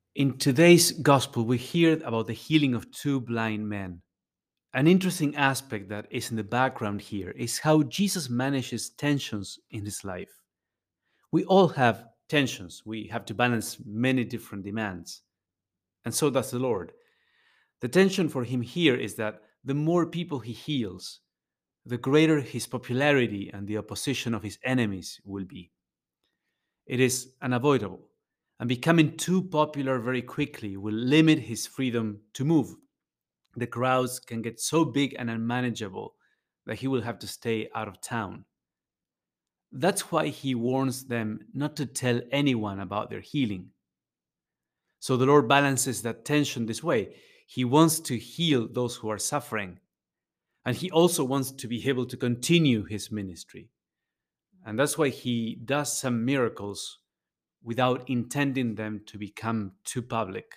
In today's gospel, we hear about the healing of two blind men. An interesting aspect that is in the background here is how Jesus manages tensions in his life. We all have tensions, we have to balance many different demands, and so does the Lord. The tension for him here is that the more people he heals, the greater his popularity and the opposition of his enemies will be. It is unavoidable, and becoming too popular very quickly will limit his freedom to move. The crowds can get so big and unmanageable that he will have to stay out of town. That's why he warns them not to tell anyone about their healing. So the Lord balances that tension this way. He wants to heal those who are suffering, and he also wants to be able to continue his ministry. And that's why he does some miracles without intending them to become too public.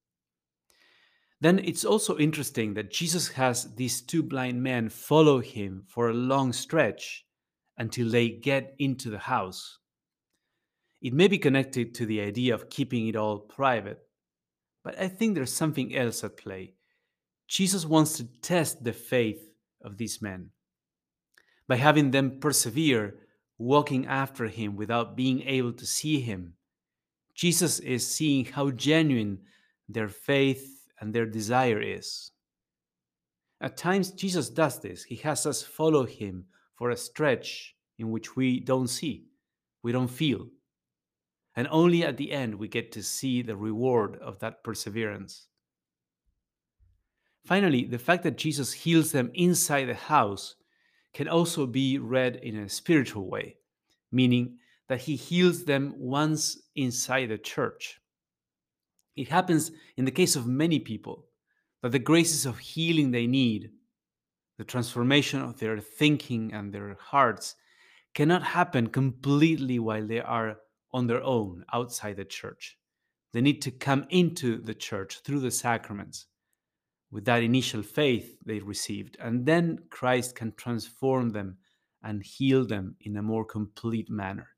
Then it's also interesting that Jesus has these two blind men follow him for a long stretch until they get into the house. It may be connected to the idea of keeping it all private, but I think there's something else at play. Jesus wants to test the faith of these men by having them persevere, walking after him without being able to see him. Jesus is seeing how genuine their faith and their desire is. At times, Jesus does this. He has us follow him for a stretch in which we don't see, we don't feel. And only at the end we get to see the reward of that perseverance. Finally, the fact that Jesus heals them inside the house can also be read in a spiritual way, meaning that he heals them once inside the church. It happens in the case of many people that the graces of healing they need, the transformation of their thinking and their hearts, cannot happen completely while they are on their own outside the church. They need to come into the church through the sacraments with that initial faith they received, and then Christ can transform them and heal them in a more complete manner.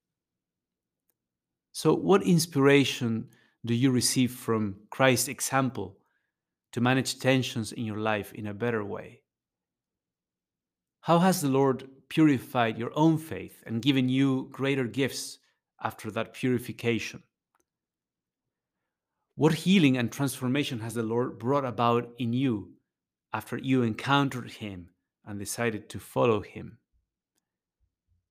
So, what inspiration do you receive from Christ's example to manage tensions in your life in a better way? How has the Lord purified your own faith and given you greater gifts after that purification? What healing and transformation has the Lord brought about in you after you encountered Him and decided to follow Him?